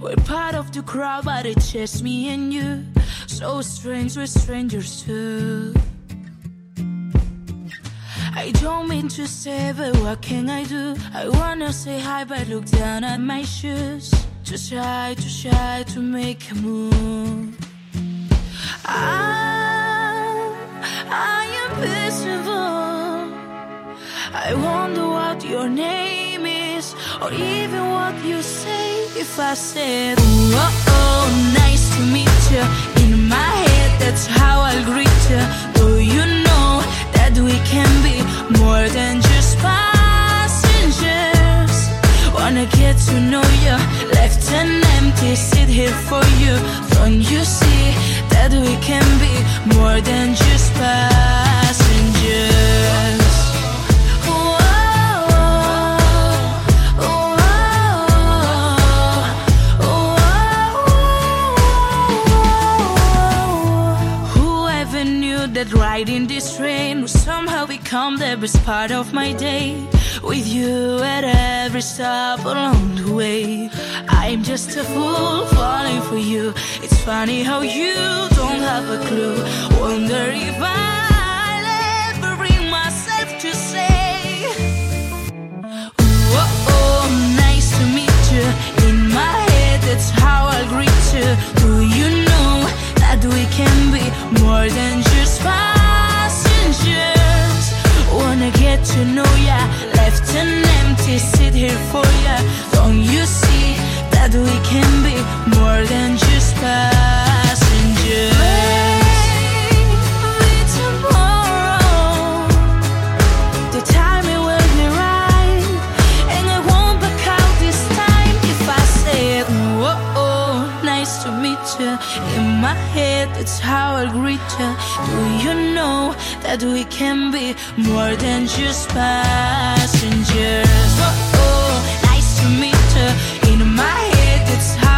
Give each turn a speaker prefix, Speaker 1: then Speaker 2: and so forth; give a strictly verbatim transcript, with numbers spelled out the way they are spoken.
Speaker 1: We're part of the crowd, but it's just me and you. So strange, we're strangers too. I don't mean to say, but what can I do? I wanna say hi, but look down at my shoes. Too shy, too shy to make a move. I, I am visible. I wonder what your name is, or even what you say. If I said, oh, oh, nice to meet you, in my head that's how I'll greet you. Do you know that we can be more than just passengers? Wanna get to know you, left and empty, sit here for you. Don't you see that we can be more than just passengers? That riding this train will somehow become the best part of my day. With you at every stop along the way. I'm just a fool falling for you. It's funny how you don't have a clue. Wonder if I'll ever bring myself to say, oh, oh, nice to meet you. In my head that's how I'll greet you. Do you know that we can be more than just passengers? Wanna get to know ya, left and empty, sit here for ya. Don't you see that we can be more than just passengers? Maybe tomorrow the timing will be right, and I won't back out this time. If I say, oh, oh, nice to meet you, in my head that's how I'll greet you. Do you know that we can be more than just passengers? Oh, oh, nice to meet you, in my head that's how